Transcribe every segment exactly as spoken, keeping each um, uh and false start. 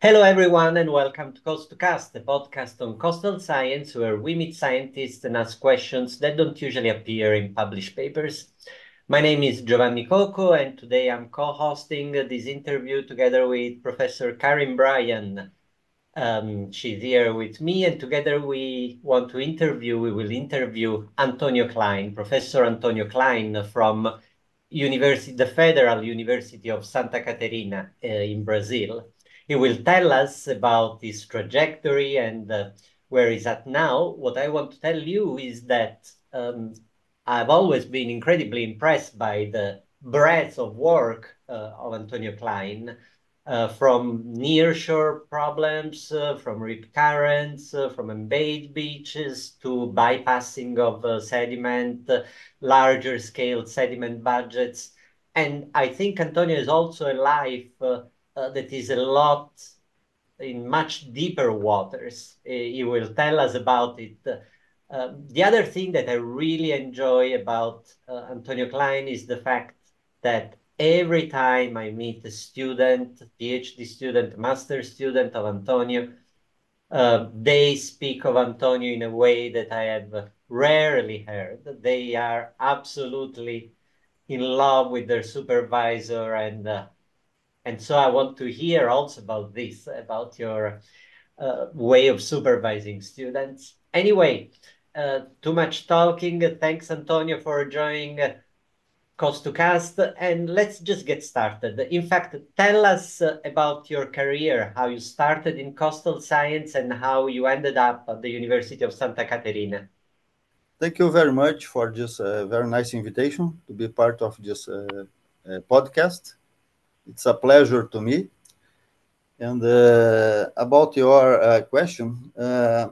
Hello, everyone, and welcome to Coast to Cast, the podcast on coastal science where we meet scientists and ask questions that don't usually appear in published papers. My name is Giovanni Coco, and today I'm co hosting this interview together with Professor Karin Bryan. Um, she's here with me, and together we want to interview, we will interview Antonio Klein, Professor Antonio Klein from University, the Federal University of Santa Catarina uh, in Brazil. He will tell us about his trajectory and uh, where he's at now. What I want to tell you is that um, I've always been incredibly impressed by the breadth of work uh, of Antonio Klein, uh, from nearshore problems, uh, from rip currents, uh, from embayed beaches to bypassing of uh, sediment, uh, larger scale sediment budgets. And I think Antonio is also a life uh, uh, that is a lot in much deeper waters. Uh, he will tell us about it. Uh, the other thing that I really enjoy about uh, Antonio Klein is the fact that every time I meet a student, PhD student, master student of Antonio, uh, they speak of Antonio in a way that I have rarely heard. They are absolutely in love with their supervisor, and uh, and so I want to hear also about this, about your uh, way of supervising students. Anyway, uh, too much talking. Thanks, Antonio, for joining uh, Coast to Cast, and let's just get started. In fact, tell us uh, about your career, how you started in coastal science and how you ended up at the University of Santa Catarina. Thank you very much for this uh, very nice invitation to be part of this uh, uh, podcast. It's a pleasure to me. And uh, about your uh, question, uh,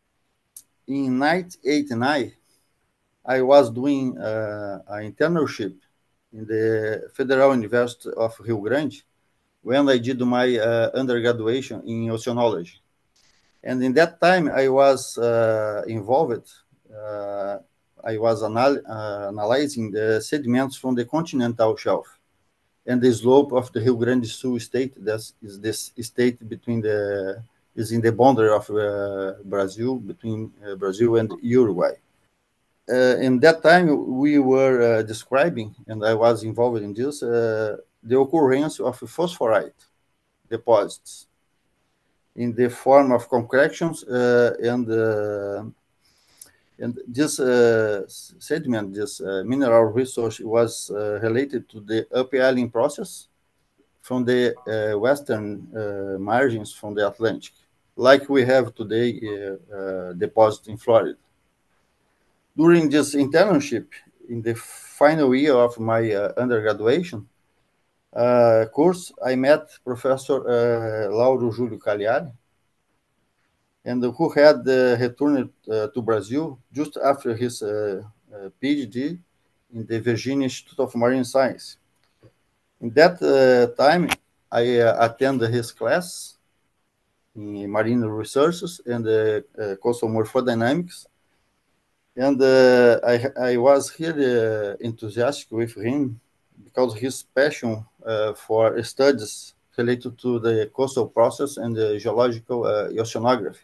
in nineteen eighty-nine, I was doing uh, an internship in the Federal University of Rio Grande when I did my uh, undergraduation in oceanology. And in that time, I was uh, involved. Uh, I was anal- uh, analyzing the sediments from the continental shelf and the slope of the Rio Grande do Sul state. That is this state between the is in the boundary of uh, Brazil, between uh, Brazil and Uruguay. Uh, in that time, we were uh, describing, and I was involved in this, uh, the occurrence of phosphorite deposits in the form of concretions uh, and uh, and this uh, sediment, this uh, mineral resource was uh, related to the upwelling process from the uh, western uh, margins from the Atlantic, like we have today uh, uh, deposit in Florida. During this internship, in the final year of my uh, undergraduation uh, course, I met Professor uh, Lauro Júlio Cagliari, and who had uh, returned uh, to Brazil just after his uh, uh, PhD in the Virginia Institute of Marine Science. In that uh, time, I uh, attended his class in marine resources and uh, uh, coastal morphodynamics, and uh, I, I was really uh, enthusiastic with him because his passion uh, for studies related to the coastal process and the geological uh, oceanography.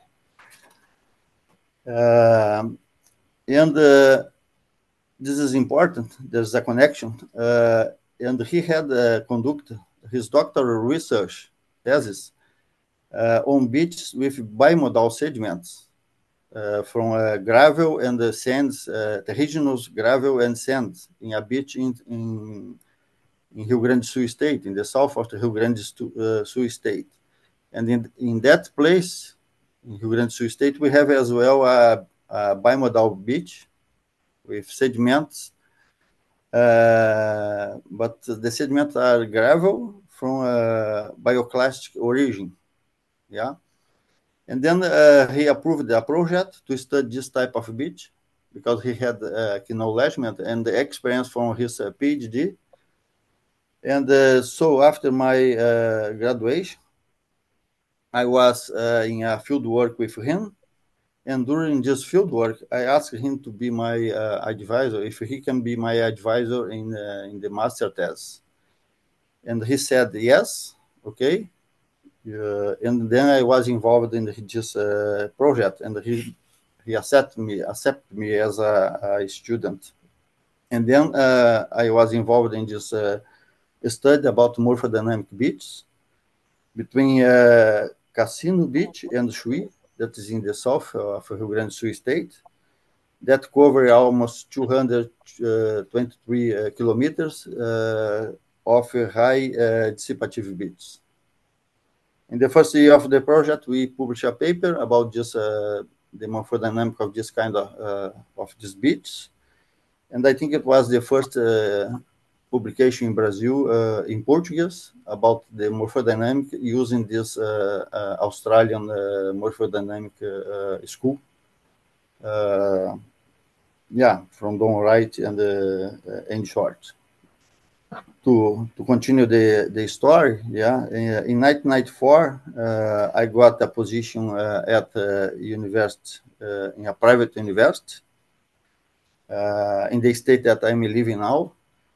Um, and uh, this is important. There's a connection. Uh, and he had uh, conducted his doctoral research thesis uh, on beaches with bimodal sediments uh, from uh, gravel and the sands, uh, terrigenous gravel and sands in a beach in, in, in Rio Grande do Sul state, in the south of the Rio Grande do Sul state. And in, in that place, in Rio Grande do Sul state, we have as well a, a bimodal beach with sediments, uh, but the sediments are gravel from uh, bioclastic origin. Yeah. And then uh, he approved a project to study this type of beach because he had uh, acknowledgement and the experience from his uh, PhD. And uh, so after my uh, graduation, I was uh, in a field work with him. And during this field work, I asked him to be my uh, advisor, if he can be my advisor in, uh, in the master test. And he said, yes, okay, Uh, and then I was involved in this uh, project, and he he accepted me accepted me as a, a student. And then uh, I was involved in this uh, study about morphodynamic beats between uh, Cassino Beach and Chuí, that is in the south of Rio Grande do Sul state, that cover almost two hundred twenty-three uh, kilometers uh, of high uh, dissipative beats. In the first year of the project, we published a paper about just uh, the morphodynamic of this kind of uh, of these beats, and I think it was the first uh, publication in Brazil uh, in Portuguese about the morphodynamic using this uh, uh, Australian uh, morphodynamic uh, school. Uh, yeah, from Don Wright and uh, Andy Short. To, to continue the, the story, yeah, in nineteen ninety-four, uh, I got a position uh, at uh, university, uh, in a private university uh, in the state that I'm living now.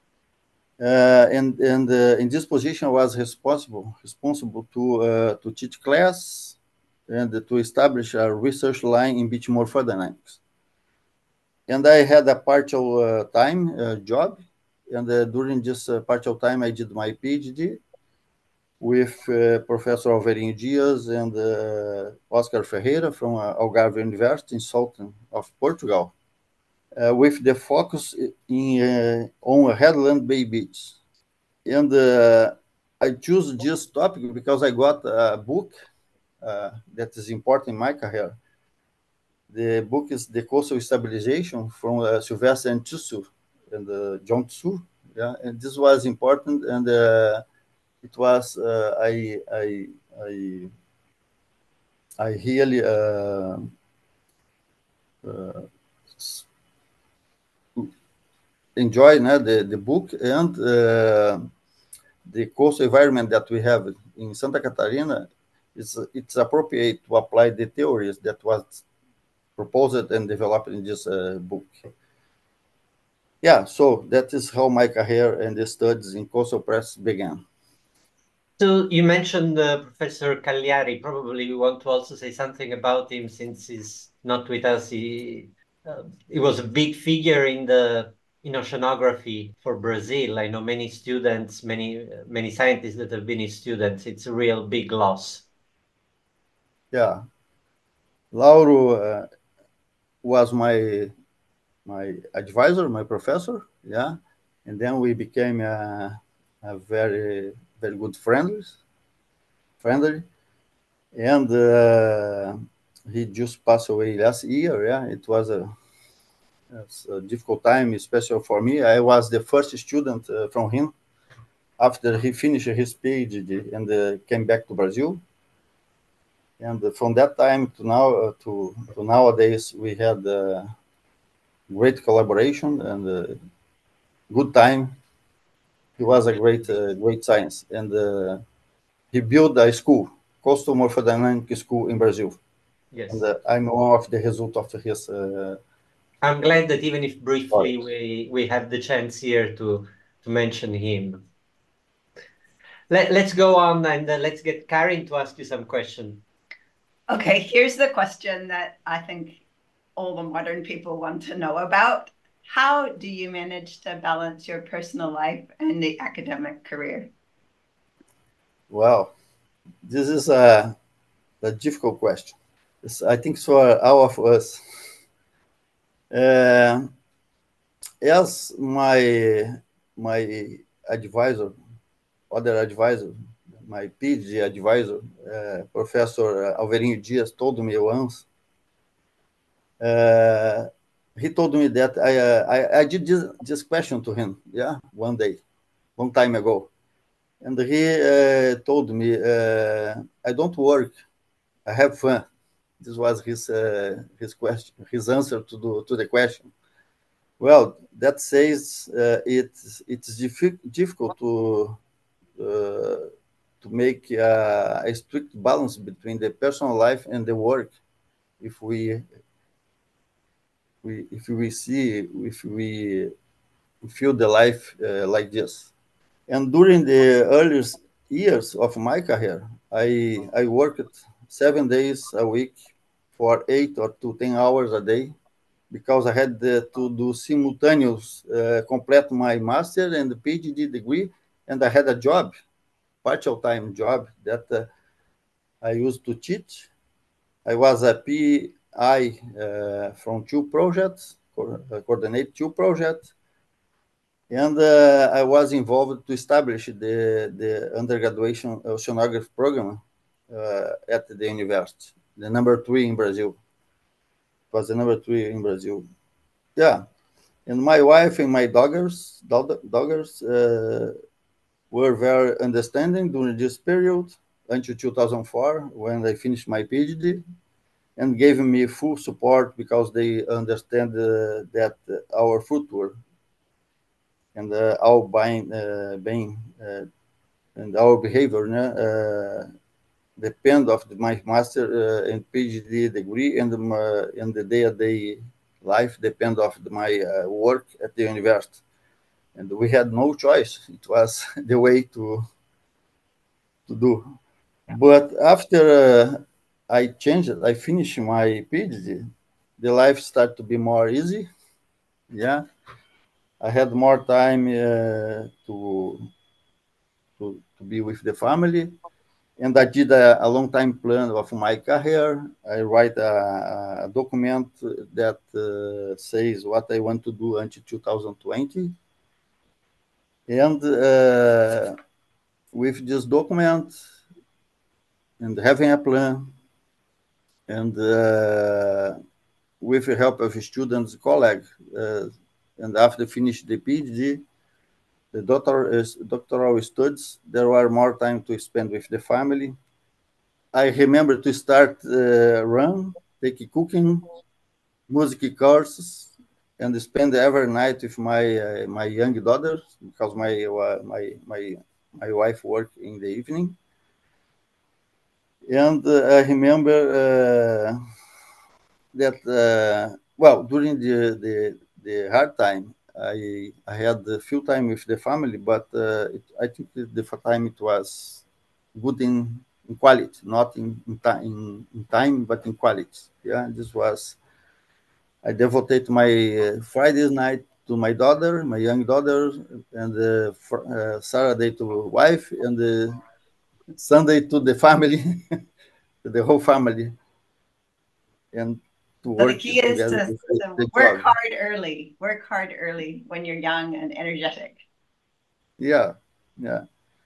Uh, and and uh, in this position, I was responsible responsible to uh, to teach class and to establish a research line in beach morphodynamics. And I had a partial uh, time uh, job, and uh, during this uh, partial time, I did my PhD with uh, Professor Alverinho Dias and uh, Oscar Ferreira from uh, Algarve University in Southern of Portugal, uh, with the focus in uh, on headland bay beach. And uh, I choose this topic because I got a book uh, that is important in my career. The book is The Coastal Stabilization from uh, Sylvester and Tissot and uh, John Tissot. Yeah, and this was important, and uh, it was uh, I I I I really uh, uh, enjoy né, the the book and uh, the coastal environment that we have in Santa Catarina. It's it's appropriate to apply the theories that was proposed and developed in this uh, book. Yeah, so that is how my career and the studies in coastal press began. So you mentioned uh, Professor Cagliari. Probably you want to also say something about him since he's not with us. He uh, he was a big figure in the in oceanography for Brazil. I know many students, many many scientists that have been his students. It's a real big loss. Yeah, Lauro uh, was my my advisor, my professor. Yeah, and then we became a, a very very good friends, friendly, and uh, he just passed away last year. Yeah, it was a, a difficult time, especially for me. I was the first student uh, from him after he finished his PhD and uh, came back to Brazil. And from that time to now, uh, to, to nowadays, we had uh, great collaboration and uh, good time. He was a great, uh, great science, and uh, he built a school, Coastal Morphodynamic School in Brazil. Yes, And uh, I'm one of the result of his. Uh, I'm glad that even if briefly we we have the chance here to to mention him. Let, let's go on and uh, let's get Karin to ask you some question. Okay, here's the question that I think all the modern people want to know about. How do you manage to balance your personal life and the academic career? Well, this is a, a difficult question. It's, I think for all of us. Uh, as my my advisor, other advisor, my PhD advisor, uh, Professor Alverinho Dias, told me once. Uh, he told me that I, uh, I I did this, this question to him, yeah, one day, long time ago, and he uh, told me, uh, I don't work, I have fun. This was his uh, his question, his answer to the to the question. Well, that says uh, it's it's diffi- difficult to uh, to make uh, a strict balance between the personal life and the work. If we, we if we see if we feel the life uh, like this, and during the earliest years of my career, I I worked seven days a week for eight or to ten hours a day because I had uh, to do simultaneous, uh, complete my master and the PhD degree, and I had a job, partial time job that uh, I used to teach. I was a P I uh, from two projects, co- uh, coordinate two projects, and uh, I was involved to establish the, the undergraduation oceanography program uh, at the university, the number three in Brazil. It was the number three in Brazil. Yeah, and my wife and my daughters, daughters daughters uh, were very understanding during this period until two thousand four when I finished my PhD and gave me full support because they understand uh, that our future and uh, our buying, uh, being uh, and our behavior uh, depend of my master uh, and PhD degree and my, and the day-to-day life depend of my uh, work at the university. And we had no choice. It was the way to to do. But after uh, I changed, I finished my PhD, the life started to be more easy. Yeah, I had more time uh, to, to to be with the family, and I did a, a long time plan of my career. I write a, a document that uh, says what I want to do until two thousand twenty, and uh, with this document and having a plan and uh, with the help of students, colleagues, uh, and after finish the PhD, the doctor is, doctoral studies, there were more time to spend with the family. I remember to start uh, run, take cooking, music courses, and spend every night with my uh, my young daughters because my uh, my my my wife worked in the evening. And uh, I remember uh, that uh, well during the, the the hard time I I had a few time with the family, but uh, it, I think that the time it was good in, in quality, not in in, time in in time, but in quality. Yeah, this was I devoted my uh, Friday night to my daughter, my young daughter, and uh, fr- uh, Saturday to wife, and uh, Sunday to the family, to the whole family, and to So the work key is together to, with the, to the work job. hard early. Work hard early when you're young and energetic. Yeah, yeah.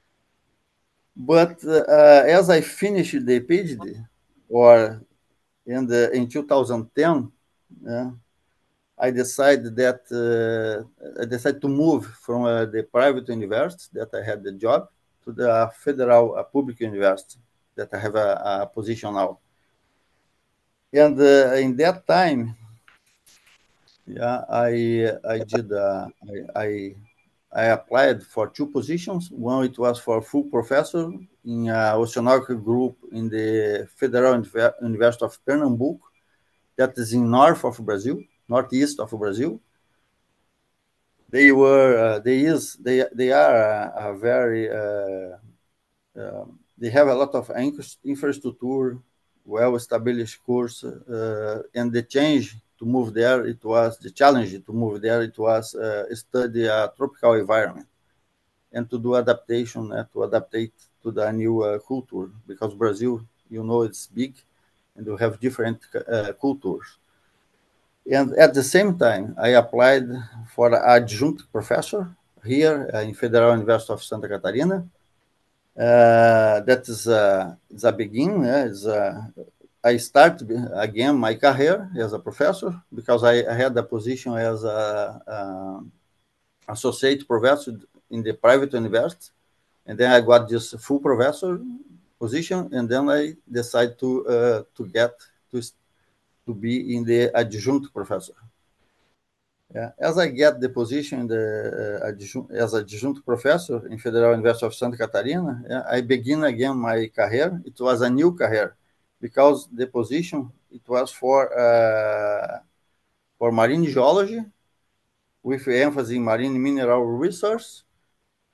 But uh, as I finished the PhD, or in the in two thousand ten, yeah, I decided that uh, I decided to move from uh, the private university that I had the job to the federal uh, public university that I have a, a position now. And uh, in that time, yeah, I I did uh, I, I I applied for two positions. One it was for full professor in a oceanography group in the Federal Univer- University of Pernambuco, that is in north of Brazil, northeast of Brazil. They were uh, they is they they are a, a very uh, um, they have a lot of infra- infrastructure, well established course, uh, and the change to move there it was the challenge to move there it was uh, study a tropical environment and to do adaptation uh, to adaptate to the new uh, culture because Brazil, you know, it's big and you have different uh, cultures. And at the same time, I applied for adjunct professor here uh, in Federal University of Santa Catarina. Uh, that is uh, is a begin. Uh, is uh, I start again my career as a professor because I, I had a position as a, a associate professor in the private university, and then I got this full professor position, and then I decided to uh, to get to to be in the adjunct professor. Yeah. As I get the position in the, uh, adjunct, as adjunct professor in Federal University of Santa Catarina, yeah, I begin again my career. It was a new career because the position it was for uh, for marine geology with emphasis in marine mineral resource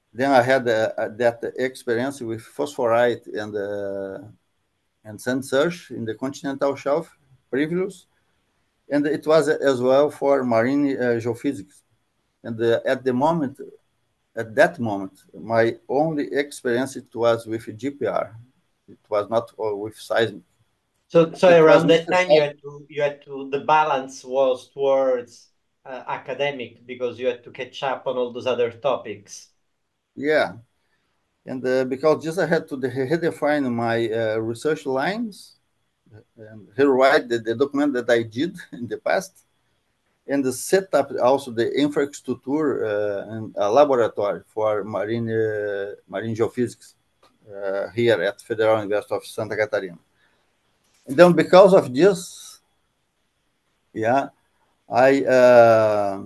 then I had uh, that experience with phosphorite and uh, and sand search in the continental shelf previous, and it was as well for marine uh, geophysics. And uh, at the moment, at that moment, my only experience it was with G P R. It was not uh, with seismic. So, so It was around that time, you necessary. had to, you had to, the balance was towards uh, academic because you had to catch up on all those other topics. Yeah, and uh, because just I had to de- redefine my uh, research lines and rewrite the, the document that I did in the past, and set up also the infrastructure uh, and a laboratory for marine uh, marine geophysics uh, here at Federal University of Santa Catarina. And then because of this, yeah, I uh,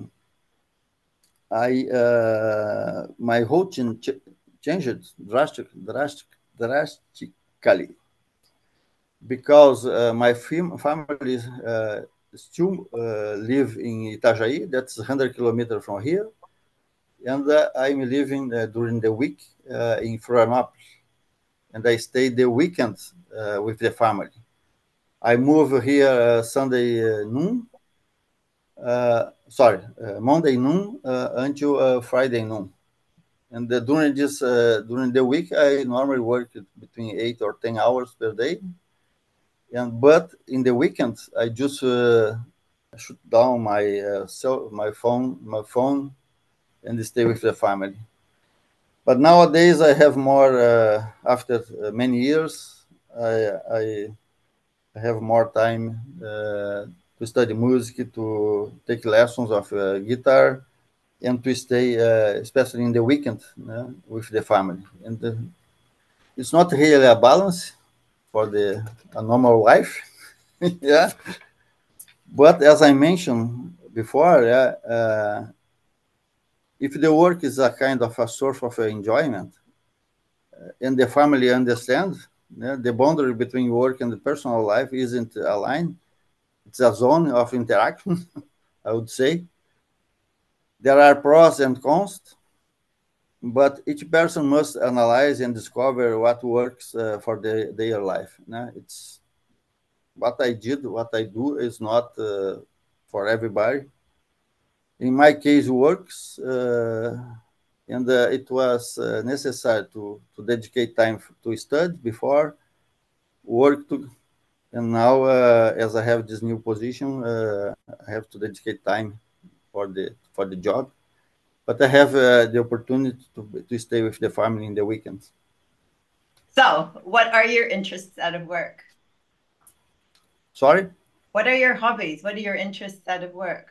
I uh, my routine ch- changed drastic, drastic, drastically because uh, my fam- family uh, still uh, live in Itajaí, that's one hundred kilometers from here, and uh, I'm living uh, during the week uh, in Florianópolis, and I stay the weekend uh, with the family. I move here uh, Sunday uh, noon, uh, sorry, uh, Monday noon uh, until uh, Friday noon. And uh, during this uh, during the week, I normally work between eight or ten hours per day. And but in the weekends, I just uh, shut down my uh, cell, my phone, my phone, and stay with the family. But nowadays, I have more. Uh, after uh, many years, I, I have more time uh, to study music, to take lessons of uh, guitar, and to stay, uh, especially in the weekend, uh, with the family. And uh, it's not really a balance for the a normal life, yeah. But as I mentioned before, yeah, uh, if the work is a kind of a source of enjoyment, and the family understands, yeah, the boundary between work and the personal life isn't aligned. It's a zone of interaction, I would say. There are pros and cons, but each person must analyze and discover what works uh, for the, their life. Yeah? It's what I did, what I do is not uh, for everybody. In my case, works, uh, and uh, it was uh, necessary to, to dedicate time to study before work to, and now uh, as I have this new position, uh, I have to dedicate time for the for the job. But I have uh, the opportunity to to stay with the family in the weekends. So, what are your interests out of work? Sorry. What are your hobbies? What are your interests out of work?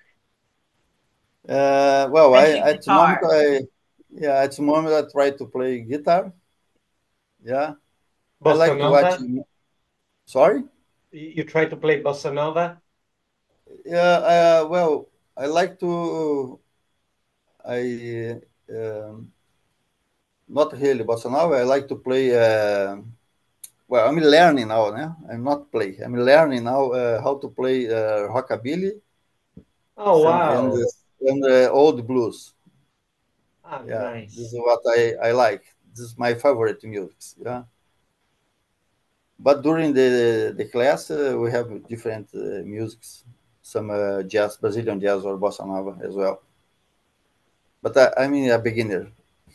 Uh, well, I Mentioned at the moment guitar. I yeah at the moment I try to play guitar. Yeah, I Bossa like to watch. Nova? Sorry. You you try to play Bossa Nova? Yeah. Uh, well, I like to. I um, not really bossa nova. I like to play. Uh, well, I'm learning now. Né? I'm not play. I'm learning now uh, how to play uh, rockabilly, Oh, some and wow. and uh, old blues. Ah, Yeah, this nice. is what I, I like. This is my favorite music. Yeah, but during the the class uh, we have different uh, musics, some uh, jazz, Brazilian jazz or bossa nova as well. But I, I'm a beginner.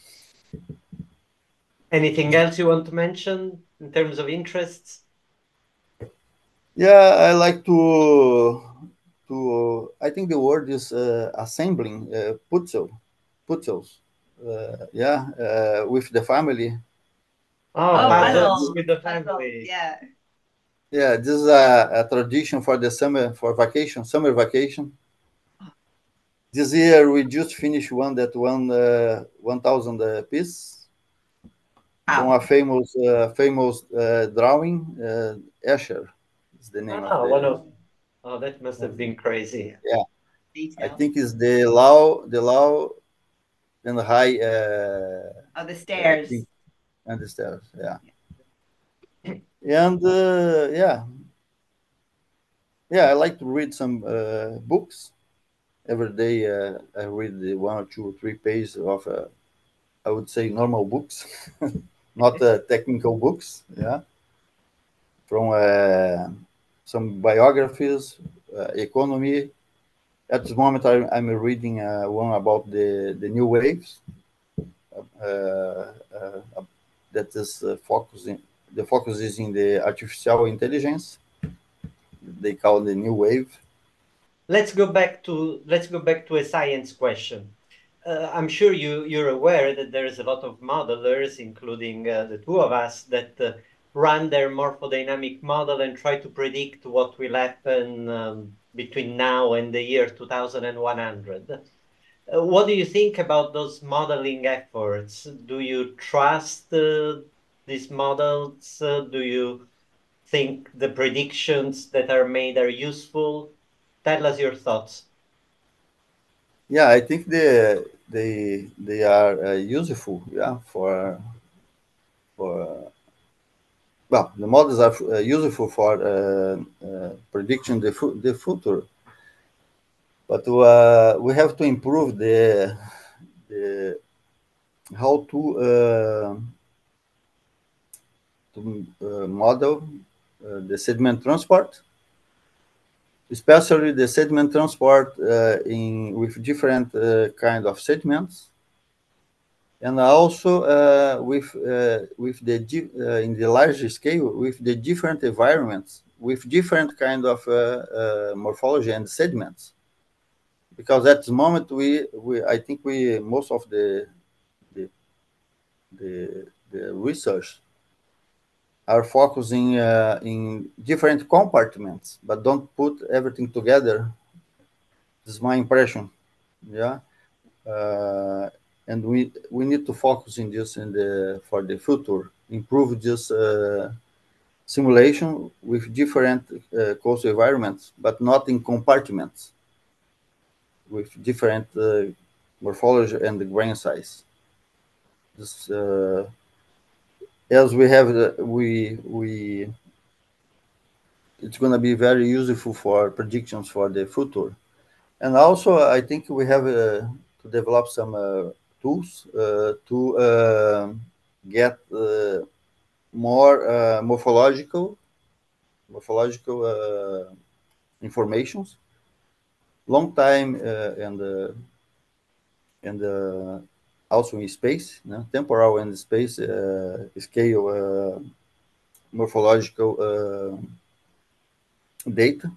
Anything else you want to mention in terms of interests? Yeah, I like to to. I think the word is uh, assembling uh, puzzle, puzzles. Uh, yeah, uh, with the family. Oh, Oh, Uh, puzzles puzzles. with the Puzzles. family. Yeah. yeah, this is a, a tradition for the summer for vacation, summer vacation. This year we just finished one that won uh, one thousand uh, piece from Wow. a famous uh, famous uh, drawing. Uh, Escher is the name of Ah, one the. of, oh, that must have been crazy. Yeah, I Detail. think it's the law the law and high uh, Oh, the uh, stairs. thing and the stairs. Yeah, and uh, yeah, yeah. I like to read some uh, books every day. Uh, I read the one or two or three pages of a, I would say, normal books, not uh, technical books. Yeah, from uh, some biographies, uh, economy. At this moment, I, I'm reading uh, one about the, the new waves. Uh, uh, that is uh, focusing. The focus is in the artificial intelligence. They call the new wave. Let's go back to let's go back to a science question. Uh, I'm sure you you're aware that there's a lot of modelers, including uh, the two of us, that uh, run their morphodynamic model and try to predict what will happen um, between now and the year two thousand one hundred. Uh, what do you think about those modeling efforts? Do you trust uh, these models? Uh, do you think the predictions that are made are useful? Tell us your thoughts. Yeah, I think they they they are uh, useful. Yeah, for for well, the models are uh, useful for uh, uh, prediction the fu- the future, but uh, we have to improve the the how to uh, to uh, model uh, the sediment transport, especially the sediment transport uh, in with different uh, kind of sediments, and also uh, with uh, with the di- uh, in the larger scale with the different environments with different kind of uh, uh, morphology and sediments, because at the moment we, we I think we most of the the the, the research are focusing uh, in different compartments but don't put everything together. This is my impression. Yeah. uh, and we we need to focus in this in the for the future, improve this uh, simulation with different uh, coastal environments, but not in compartments with different uh, morphology and the grain size. This, uh, as we have the, we we it's going to be very useful for predictions for the future. And also, I think we have uh, to develop some uh, tools uh, to uh, get uh, more uh, morphological morphological uh, informations, long time uh, and uh, and uh, also in space, no? Temporal and space uh, scale uh, morphological uh, data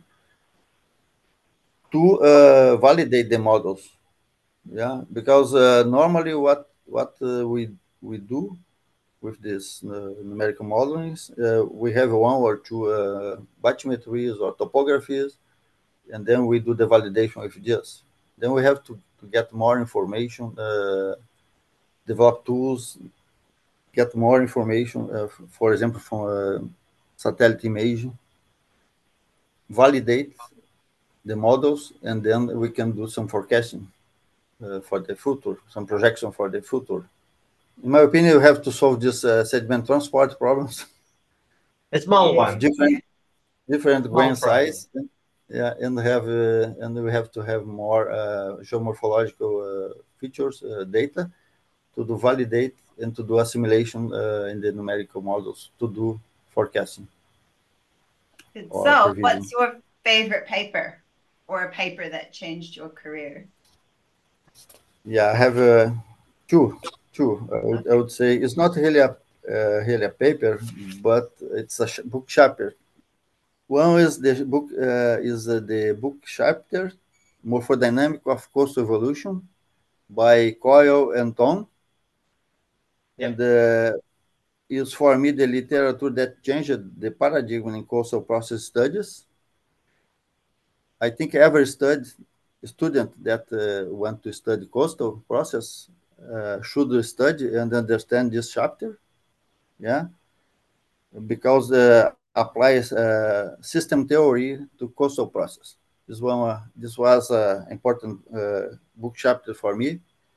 to uh, validate the models. Yeah, because uh, normally what what uh, we we do with this uh, numerical modeling is uh, we have one or two uh, bathymetries or topographies, and then we do the validation with this. Then we have to, to get more information, uh, develop tools, get more information, uh, for example, from uh, satellite imaging, validate the models, and then we can do some forecasting uh, for the future, some projection for the future. In my opinion, we have to solve this uh, segment transport problems A small Yeah. with one. different different Small grain problem. size. Yeah, and have uh, and we have to have more uh, geomorphological uh, features uh, data to do validate and to do assimilation uh, in the numerical models to do forecasting or So, prevision. what's your favorite paper or a paper that changed your career? Yeah, I have uh, two. Two. I would, I would say it's not really a uh, really a paper, but it's a sh- book chapter. One is the book uh, is uh, the book chapter Morphodynamic of Coastal Evolution by Coyle and Tom, Yeah. and uh, is for me the literature that changed the paradigm in coastal process studies. I think every stud, student that uh, want to study coastal process uh, should study and understand this chapter. Yeah, because uh, applies uh, system theory to coastal process. This one, uh, this was an important uh, book chapter for me.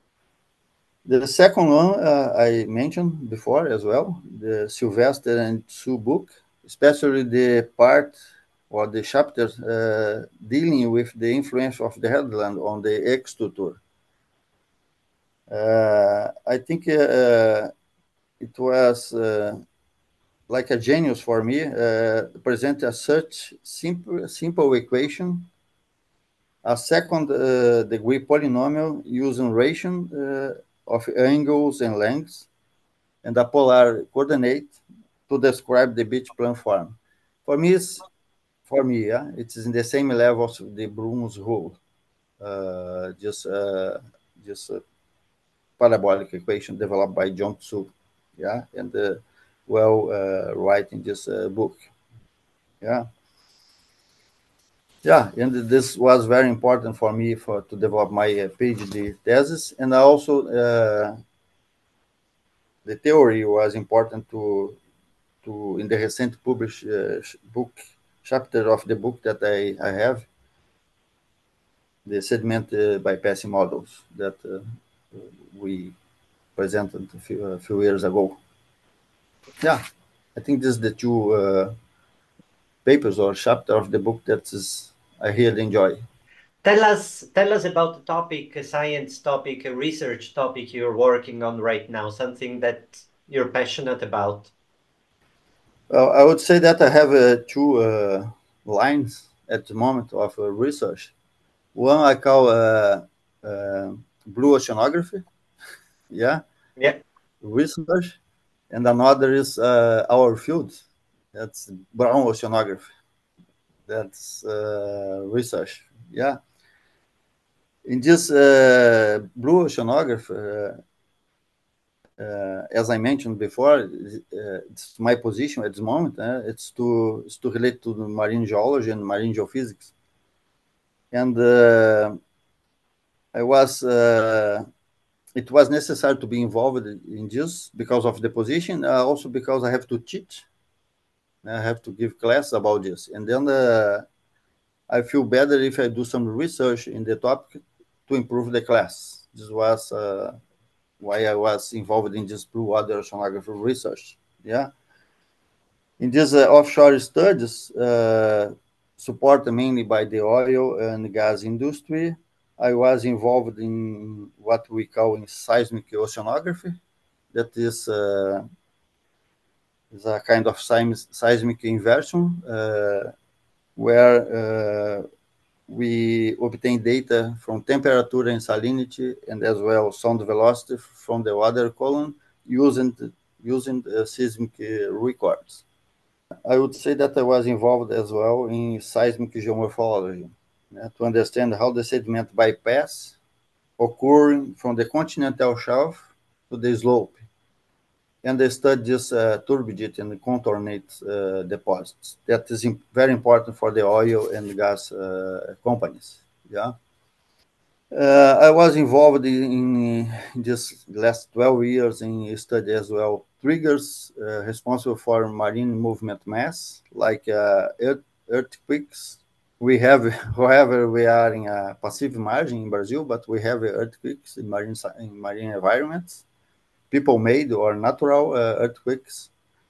The second one uh, I mentioned before as well, the Sylvester and Sue book, especially the part or the chapter uh, dealing with the influence of the headland on the X tutor. Uh, I think uh, it was uh, like a genius for me, uh, present a such simple, simple equation, a second uh, degree polynomial using ration uh, of angles and lengths, and a polar coordinate to describe the beach plan form. For me, it's, for me, yeah, it is in the same level as the Brun's rule, uh, just uh, just a parabolic equation developed by John Tzu, yeah, and uh, well uh, writing this uh, book, yeah. Yeah, and this was very important for me for to develop my uh, PhD thesis, and also uh, the theory was important to to in the recent published uh, book chapter of the book that I, I have, the sediment uh, bypassing models that uh, we presented a few, a few years ago. Yeah, I think this is the two uh, papers or chapter of the book that is I really enjoy. Tell us, tell us about the topic, a science topic, a research topic you're working on right now, something that you're passionate about. Well, I would say that I have uh, two uh, lines at the moment of uh, research. One I call uh, uh, blue oceanography, yeah, Yeah. research, and another is uh, our field. That's brown oceanography. That's uh, research. Yeah. In this uh, blue oceanography, uh, uh, as I mentioned before, uh, it's my position at this moment. Uh, it's to it's to relate to the marine geology and marine geophysics. And uh, I was uh, it was necessary to be involved in this because of the position, uh, also because I have to teach. I have to give class about this, and then uh, I feel better if I do some research in the topic to improve the class. This was uh, why I was involved in this blue water oceanography research. Yeah, in these uh, offshore studies, uh, supported mainly by the oil and gas industry, I was involved in what we call in seismic oceanography. That is, uh, is a kind of seismic inversion uh, where uh, we obtain data from temperature and salinity and as well sound velocity from the water column using the, using the seismic uh, records. I would say that I was involved as well in seismic geomorphology uh, to understand how the sediment bypass occurring from the continental shelf to the slope, and they study this uh, turbidite and contornate uh, deposits. That is im- very important for the oil and gas uh, companies. Yeah. Uh, I was involved in, in this last twelve years in study as well triggers uh, responsible for marine movement mass, like uh, earth, earthquakes. We have, however, we are in a passive margin in Brazil, but we have earthquakes in marine, in marine environments, people-made or natural uh, earthquakes.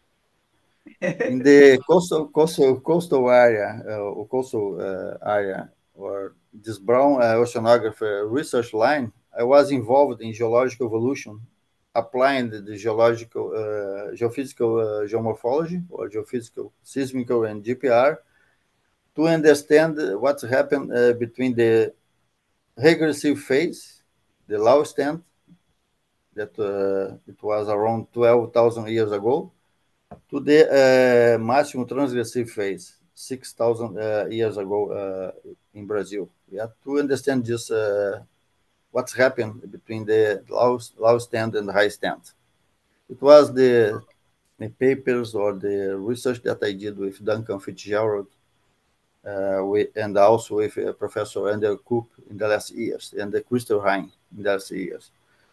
In the coastal coastal coastal area, uh, or coastal uh, area, or this brown uh, oceanographer research line, I was involved in geological evolution, applying the, the geological, uh, geophysical uh, geomorphology or geophysical, seismical, and G P R to understand what's happened uh, between the regressive phase, the low stand, that uh, it was around twelve thousand years ago, to the uh, máximo transgressive phase, six thousand uh, years ago uh, in Brazil. We have to understand just uh, what's happened between the low, low stand and high stand. It was the, the papers or the research that I did with Duncan Fitzgerald uh, with, and also with uh, Professor Andrew Coop in the last years, and the Crystal Rhine in the last years.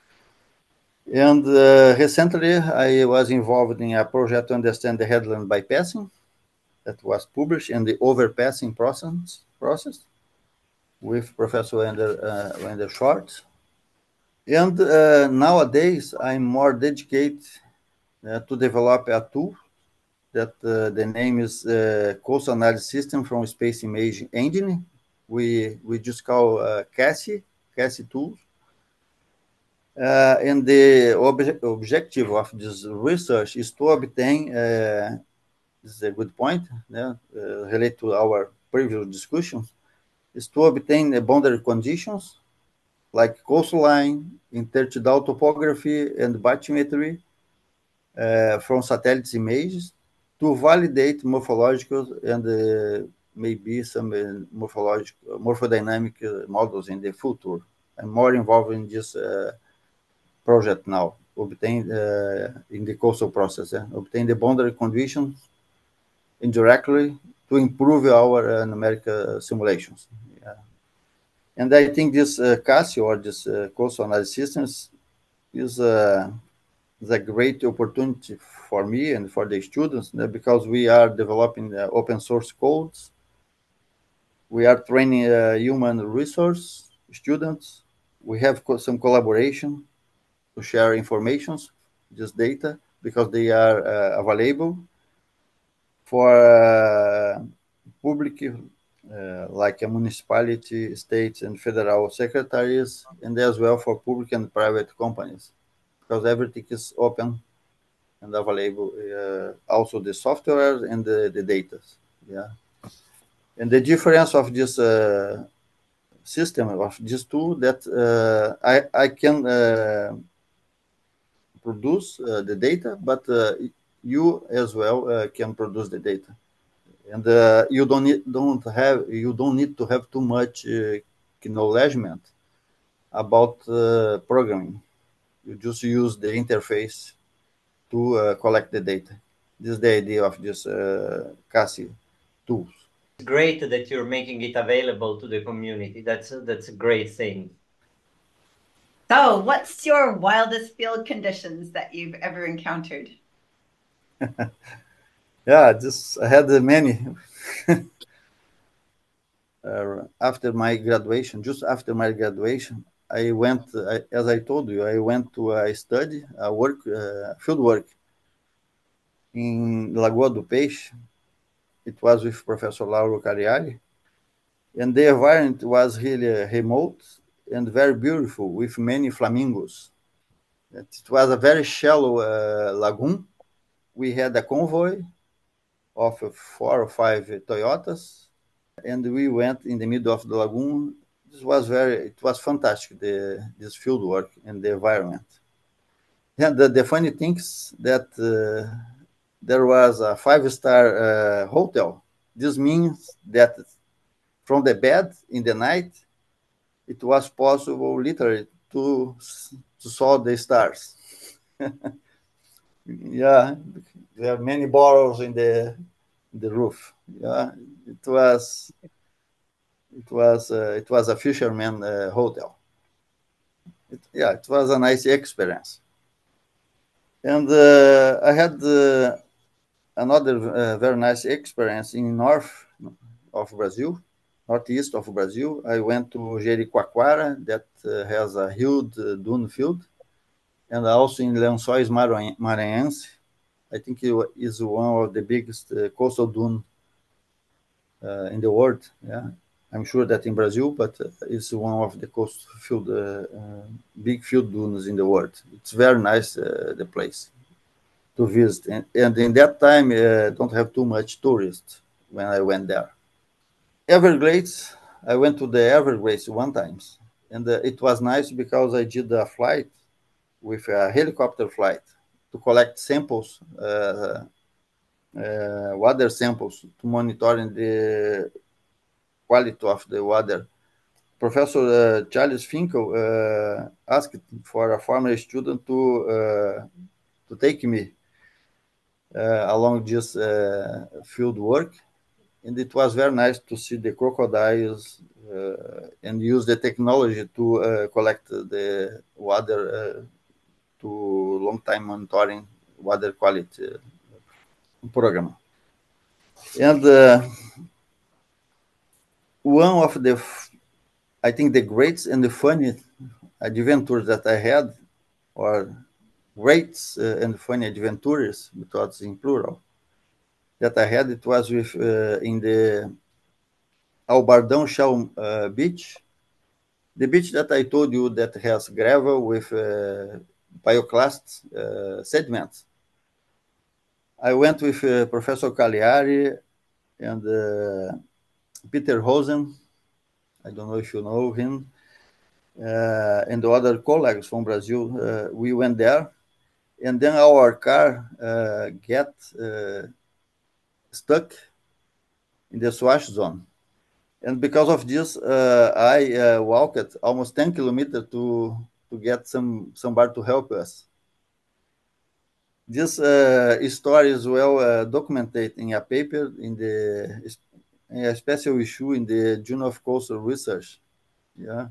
And uh, recently, I was involved in a project to understand the headland bypassing that was published in the overpassing process, process with Professor Wender, uh, Wender Schwartz. And uh, nowadays, I'm more dedicated uh, to develop a tool that uh, the name is uh, Coastal Analysis System from Space Image Engine. We we just call uh, C A S I, C A S I tools. Uh, and the ob- objective of this research is to obtain, uh, this is a good point, yeah, uh, related to our previous discussions, is to obtain the boundary conditions like coastline, intertidal topography, and bathymetry uh, from satellite images to validate morphological and uh, maybe some uh, morphological, morphodynamic uh, models in the future. I'm more involved in this uh, project now, obtain uh, in the coastal process, yeah? Obtain the boundary conditions indirectly to improve our uh, numerical simulations. Yeah. And I think this uh, CASIO, or this uh, coastal analysis systems, is, uh, is a great opportunity for me and for the students, uh, because we are developing uh, open source codes. We are training uh, human resource students. We have co- some collaboration to share informations, just data, because they are uh, available for uh, public, uh, like a municipality, states, and federal secretaries, and as well for public and private companies, because everything is open and available. Uh, also, the software and the, the data. Yeah, and the difference of this uh, system of this tool that uh, I I can uh, produce uh, the data, but uh, you as well uh, can produce the data, and uh, you don't need don't have you don't need to have too much uh, acknowledgement about uh, programming. You just use the interface to uh, collect the data. This is the idea of this uh, CASI tools. It's great that you're making it available to the community. That's a, that's a great thing. So, what's your wildest field conditions that you've ever encountered? Yeah, just I had many. uh, after my graduation, just after my graduation, I went, I, as I told you, I went to a study, a work, uh, field work in Lagoa do Peixe. It was with Professor Lauro Cariali, and the environment was really remote and very beautiful with many flamingos. It was a very shallow uh, lagoon. We had a convoy of four or five Toyotas, and we went in the middle of the lagoon. This was very, it was fantastic, the, this field work and the environment. And the, the funny thing is that uh, there was a five-star uh, hotel. This means that from the bed in the night, it was possible literally to, to saw the stars. Yeah, there are many bottles in the the roof. Yeah, it was it was uh, it was a fisherman uh, hotel. It, yeah, it was a nice experience. And uh, I had uh, another uh, very nice experience in north of Brazil, northeast of Brazil. I went to Jericoacoara, that uh, has a huge uh, dune field, and also in Lençóis Maranhenses. I think it is one of the biggest uh, coastal dune uh, in the world. Yeah, I'm sure that in Brazil, but uh, it's one of the coast field, uh, uh, big field dunes in the world. It's very nice, uh, the place to visit, and, and in that time, uh, don't have too much tourists when I went there. Everglades, I went to the Everglades one times, and uh, it was nice because I did a flight with a helicopter flight to collect samples, uh, uh, water samples, to monitoring the quality of the water. Professor uh, Charles Finkel uh, asked for a former student to uh, to take me uh, along this uh, field work, and it was very nice to see the crocodiles uh, and use the technology to uh, collect the water uh, to long time monitoring water quality program. And uh, one of the, I think, the great and the funny adventures that I had, or great uh, and funny adventures, because in plural, that I had, it was with uh, in the Albardão Shell uh, Beach. The beach that I told you that has gravel with uh, bioclast uh, sediments. I went with uh, Professor Cagliari and uh, Peter Rosen. I don't know if you know him. Uh, and the other colleagues from Brazil. Uh, we went there, and then our car uh, get uh, stuck in the swash zone. And because of this, uh, I uh, walked almost ten kilometers to to get some somebody to help us. This uh, story is well uh, documented in a paper in the in a special issue in the Journal of Coastal Research, yeah,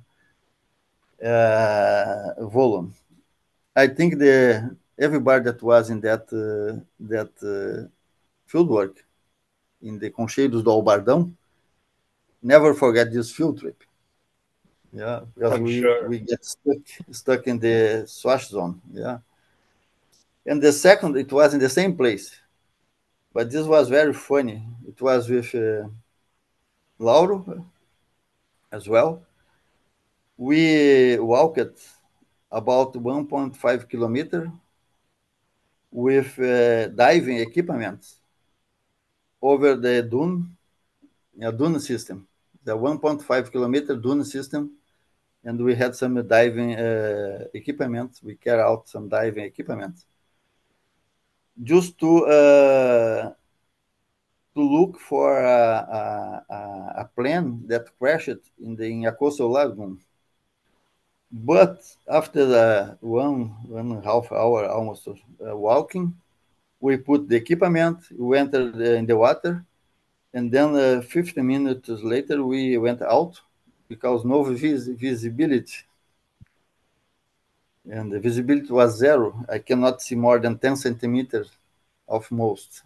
uh, volume. I think the everybody that was in that uh, that uh, fieldwork in the Concheiros do Albardão never forget this field trip. Yeah, because I'm we sure. we get stuck stuck in the swash zone. Yeah, and the second it was in the same place, but this was very funny. It was with uh, Lauro as well. We walked about one point five kilometer with uh, diving equipment over the dune, a dune system, the one point five kilometer dune system, and we had some diving uh, equipment. We carry out some diving equipment just to uh, to look for a, a, a plane that crashed in the in a coastal lagoon. But after the one one and a half hour almost uh, walking, we put the equipment, we entered in the water, and then uh, fifteen minutes later we went out because no vis- visibility, and the visibility was zero. I cannot see more than ten centimeters of most.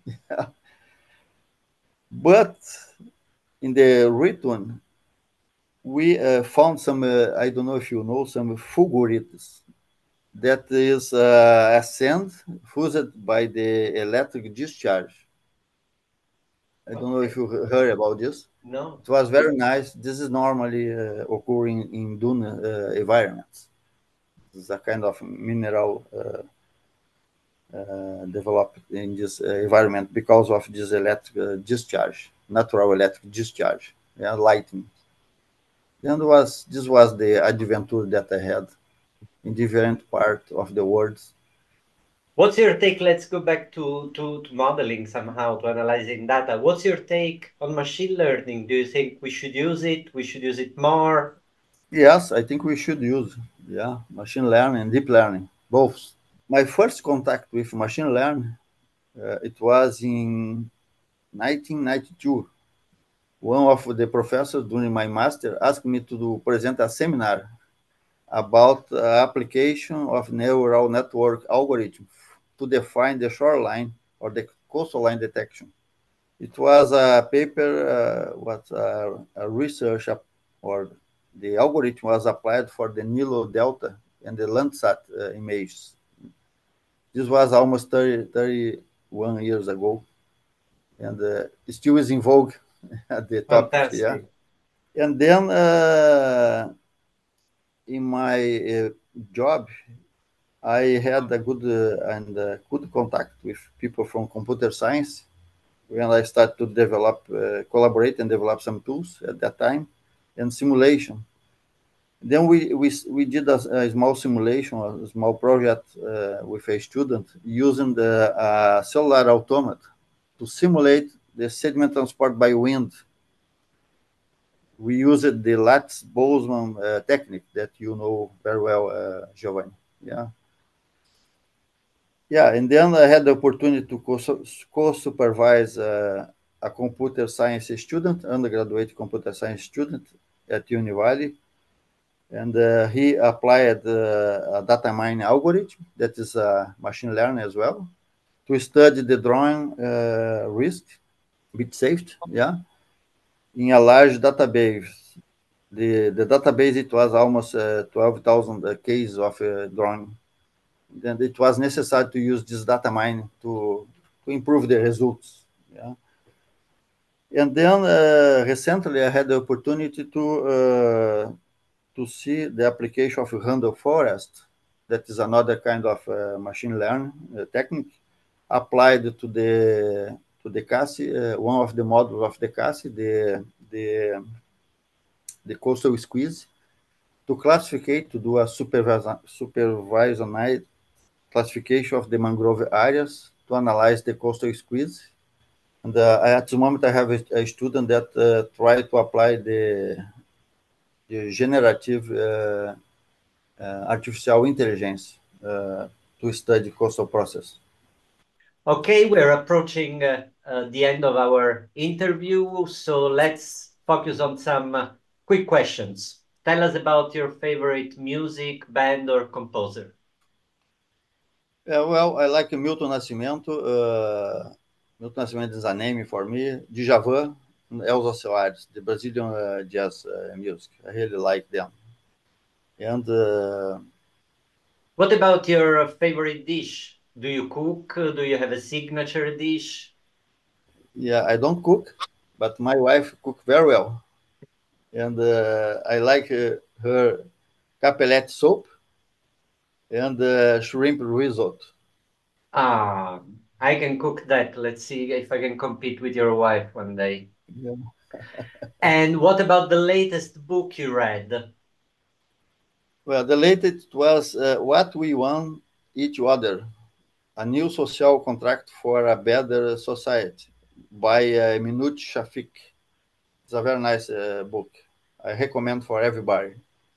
But in the return, we uh, found some, uh, I don't know if you know, some fulgurites. That is uh, a sand fused by the electric discharge. I don't know if you heard about this. No. It was very nice. This is normally uh, occurring in dune uh, environments. This is a kind of mineral uh, uh, developed in this uh, environment because of this electric uh, discharge, natural electric discharge, yeah, lighting. And was this was the adventure that I had in different part of the world. What's your take? Let's go back to, to, to modeling somehow, to analyzing data. What's your take on machine learning? Do you think we should use it? We should use it more? Yes, I think we should use, yeah, machine learning and deep learning, both. My first contact with machine learning, uh, it was in nineteen ninety-two. One of the professors during my master asked me to do, present a seminar about uh, application of neural network algorithm to define the shoreline or the coastal line detection. It was a paper, uh, what uh, a research up, or the algorithm was applied for the Nilo Delta and the Landsat uh, images. This was almost thirty, thirty-one years ago, and uh, it still is in vogue at the topic. Yeah, Fantastic. and then uh, in my uh, job, I had a good uh, and uh, good contact with people from computer science when I started to develop, uh, collaborate and develop some tools at that time, and simulation. Then we we, we did a, a small simulation, a small project uh, with a student using the uh, cellular automata to simulate the sediment transport by wind. We used the Lattice-Boltzmann uh, technique that you know very well, uh, Giovanni. Yeah. Yeah, and then I had the opportunity to co- co-supervise uh, a computer science student, undergraduate computer science student at Univali, and uh, he applied uh, a data mining algorithm that is uh, machine learning as well to study the drawing uh, risk, bit safety, yeah, in a large database. The, the database, it was almost uh, twelve thousand uh, cases of uh, drawing. Then it was necessary to use this data mining to, to improve the results. Yeah. And then uh, recently I had the opportunity to uh, to see the application of random forest, that is another kind of uh, machine learning uh, technique, applied to the to the C A S I, uh, one of the modules of the C A S I, the the the coastal squeeze, to classify, to do a supervision, supervisionized classification of the mangrove areas, to analyze the coastal squeeze. And uh, at the moment, I have a, a student that uh, try to apply the, the generative uh, uh, artificial intelligence uh, to study coastal process. Okay, we're approaching uh, uh, the end of our interview, so let's focus on some uh, quick questions. Tell us about your favorite music, band, or composer. Yeah, well, I like Milton Nascimento. Uh, Milton Nascimento is a name for me. Djavan and Elza Soares, the Brazilian uh, jazz uh, music. I really like them. And uh, What about your favorite dish? Do you cook? Do you have a signature dish? yeah, I don't cook, but my wife cook very well. And uh, I like uh, her capelette soup and uh, shrimp risotto. Ah, I can cook that. Let's see if I can compete with your wife one day. Yeah. And what about the latest book you read? Well, the latest was uh, What We Want Each Other, a new social contract for a better society by uh, Minut Shafik. It's a very nice uh, book. I recommend for everybody.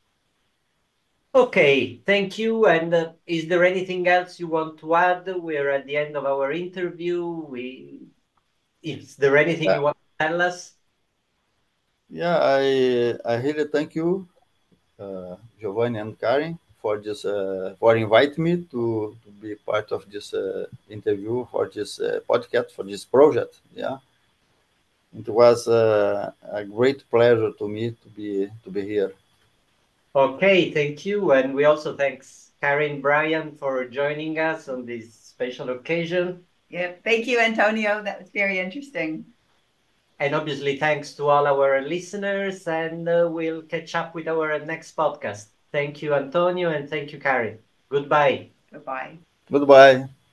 Okay, thank you. And uh, is there anything else you want to add? We're at the end of our interview. We, is there anything Yeah, you want to tell us? yeah I, I really thank you, uh, Giovanni and Karen, for this uh, for inviting me to, to be part of this uh, interview, for this uh, podcast, for this project. Yeah, it was uh, a great pleasure to me to be to be here. Okay, thank you. And we also thanks Karen Bryan for joining us on this special occasion. Yeah, thank you, Antonio. That was very interesting. And obviously, thanks to all our listeners. And uh, we'll catch up with our next podcast. Thank you, Antonio, and thank you, Karen. Goodbye. Goodbye. Goodbye.